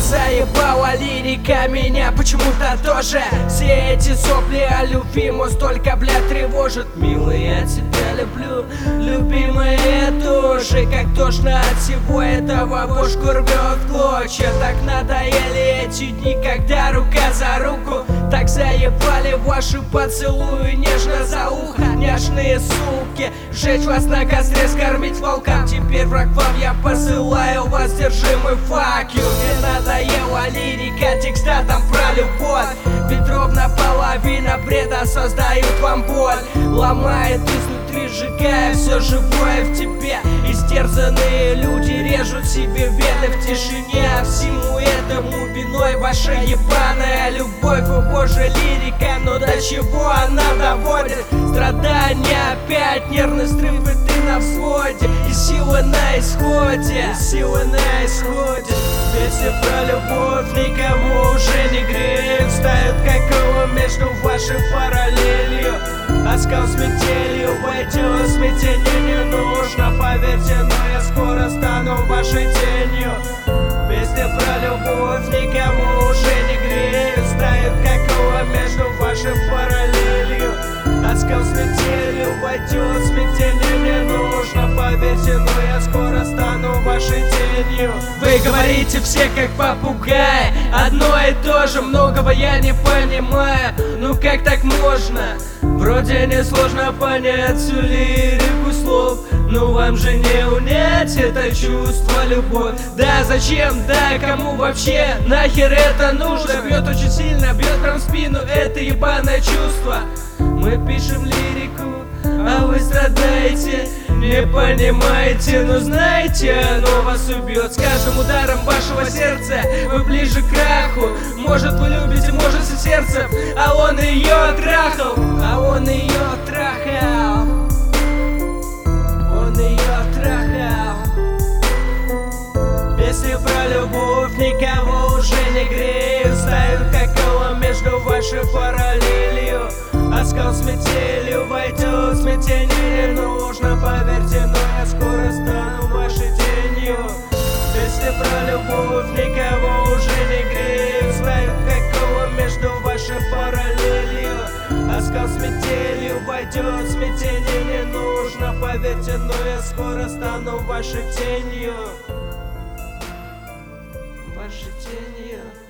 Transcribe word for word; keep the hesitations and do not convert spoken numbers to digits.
заебала лирика меня почему-то тоже. Все эти сопли о любви мост только, блядь, тревожит. Милый, я тебя люблю, любимая тоже. Как тошно от всего этого, бошку рвет в клочья. Так надоели эти дни, когда рука за руку. Так заебали ваши поцелуи нежно за ухо. Няшные суки, сжечь вас на костре, скормить волкам. Теперь враг вам я посылаю вас, держимый fuck you. Мне надоела лирика, текста там про любовь. Ведь ровно половина бреда создают вам боль. Ломает изнутри, сжигая все живое в тебе. Истерзанные люди режут себе вены в тишине. А всему этому виной ваша ебаная любовь. О боже, лирика, но до чего она доводит? Страдания опять, нервный стрим, и ты на взводе. И силы на исходе, и силы на исходе. Песни про любовь никого уже не греют. Ставят какого между вашей параллелью. Оскал с метелью пойдет, смятение не нужно. Поверьте, но я скоро стану вашей тенью. Песня про любовь никого уже не греет. Ставят какого между вашей параллелью. Оскал с метелью пойдет, смятение не нужно. Поверьте, но я скоро стану вашей тенью. Вы говорите все как попугаи, одно и то же, многого я не понимаю. Ну как так можно? Вроде несложно понять всю лирику слов. Ну вам же не унять это чувство, любовь. Да зачем, да кому вообще нахер это нужно? Бьет очень сильно, бьет прям в спину это ебаное чувство. Мы пишем лирику, а вы страдаете. Не понимаете, но знаете, оно вас убьет. С каждым ударом вашего сердца вы ближе к краху. Может вы любите, может все сердцем, а он ее трахал. А он ее трахал. Он ее трахал. Песни про любовь никого уже не греют. Ставят какого между вашей параллелью. Оскал с метелью войдет, смятение не нужно. Поверьте, но я скоро стану вашей тенью. Песни про любовь никого уже не греют. Ставят какого между вашей параллелью. Оскал с метелью войдет, смятение не нужно. Поверьте, но я скоро стану вашей тенью. Вашей тенью.